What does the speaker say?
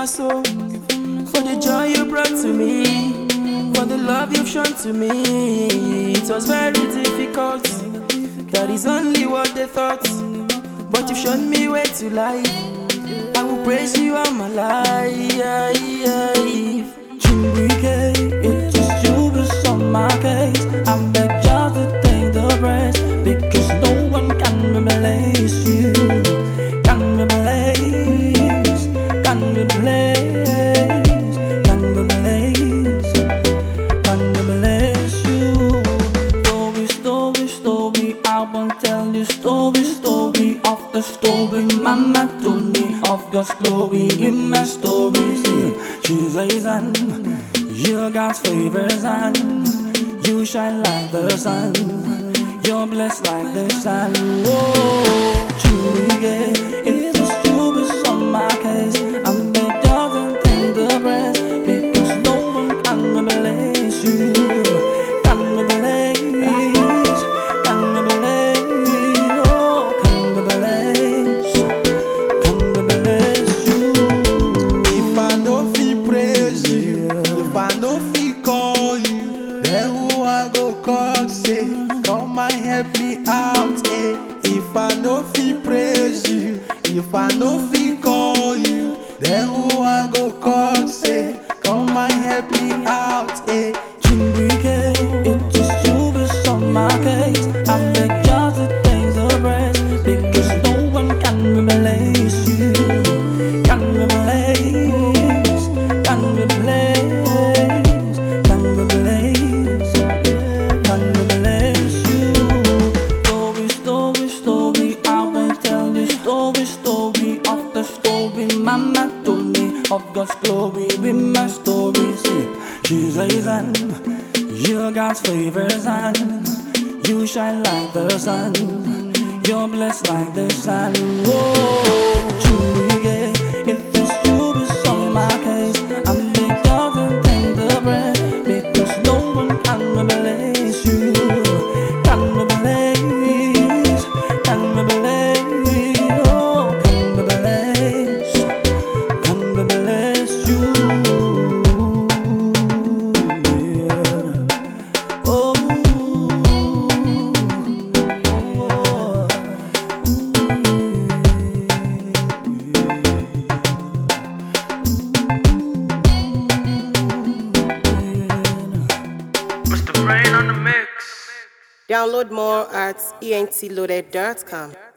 my soul, for the joy you brought to me, for the love you've shown to me. It was very difficult, that is only what they thought, but you've shown me way to life. I will praise you all my life. Chimbike, it just you was on my case. I beg just to take the rest, because no one can replace you. Can replace, can replace, can replace, can replace you. Story, story, story, I won't tell you story, story of the story Mama told me of God's glory in my stories. She's risen, you're God's favorite son. You shine like the sun, you're blessed like the sun. Whoa, truly, yeah, it was you was on my case. I'm the doesn't take the rest, because no one can replace you. Can replace, can replace, oh, can replace, can replace you. If I no fit praise you, if I no fit call you, then who I go call say, come and help me out, eh? If I no fit praise you, if I no fit call you, then who I go call say, come and help me out, eh? Chimbike, it just you was on my case. I beg just to take the rest, because no one can replace you. Can replace, can replace, can replace, can replace you. Story, story, story, I will tell you story, story of the story Mama told me of God's glory in my story. See, she's risen, you're God's favorite son. You shine like the sun, you're blessed like the sun. Whoa, truly, yeah, it was you was on my case. I'm the doesn't take the breath, because no one can replace you. Can replace, can replace, oh, can replace, can replace you. Yeah. Oh. Download more at entloaded.com.